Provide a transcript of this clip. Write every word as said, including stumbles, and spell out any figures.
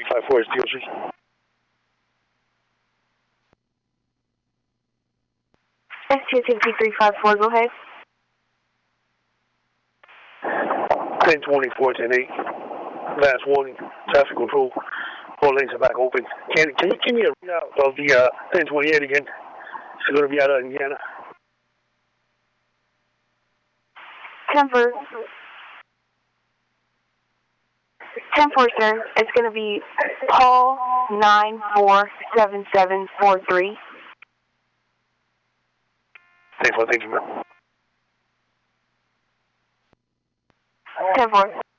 five four is D O C. S T S P three five four, go ahead. ten twenty-four, ten eight. Last warning, traffic control. All lanes are back open. Can, can you give me a readout of the uh, ten twenty-eight again? It's going to be out of Indiana. ten four. ten four, sir. It's going to be Paul nine four seven seven four three. ten four, thank you, man. ten four.